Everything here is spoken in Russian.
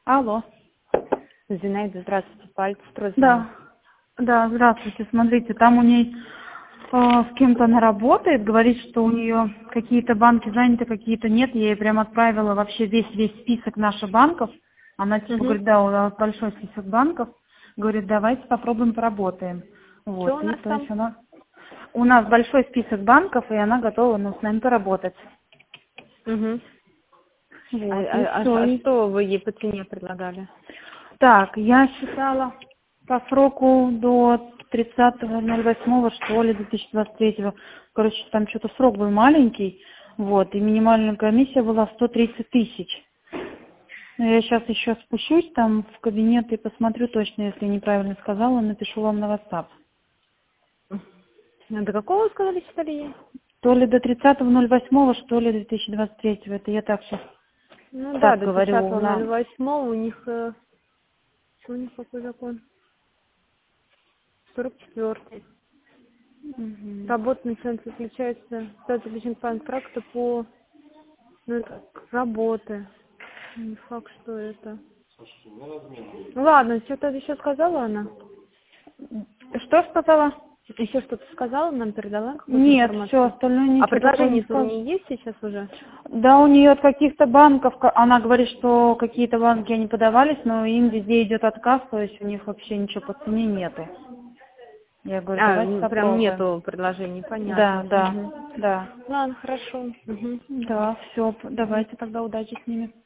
Алло. Зинаида, здравствуйте, Альтстрой. Да. Да, здравствуйте. Смотрите, там у ней с кем-то она работает, говорит, что у нее какие-то банки заняты, какие-то нет. Я ей прям отправила вообще весь список наших банков. Она типа говорит, да, у нас большой список банков. Говорит, давайте попробуем поработаем. Вот. Что у И нас то там? есть у нас большой список банков, и она готова с нами поработать. Угу. Вот, и все. А что вы ей по цене предлагали? Так, я считала по сроку до 30.08, что ли, 2023. Короче, там что-то срок был маленький, вот, и минимальная комиссия была 130 тысяч. Но я сейчас еще спущусь там в кабинет и посмотрю точно, если неправильно сказала, напишу вам на WhatsApp. До какого вы сказали, считали ей? То ли до 30.08, что ли, 2023. Это я так сейчас Ну да, так до говорю. 30.08 у них... Что у них какой закон? 44-й. Мгм. Работа начинается, заключается в заключении контракта по работе. Не факт, что это. Ну ладно, что-то еще сказала она? Что сказала? Еще что-то сказала, нам передала какую-то Нет, все, информацию? остальное А ничего такого не предложение у сказала. нее есть сейчас уже? Да, у нее от каких-то банков, она говорит, что какие-то банки они подавались, но им везде идет отказ, то есть у них вообще ничего по цене нету. Я говорю, давайте Прям попробуем. нету предложений, Да, понятно. да, Мгм. да. Ладно, хорошо. Мгм. Да, все, давайте тогда удачи с ними.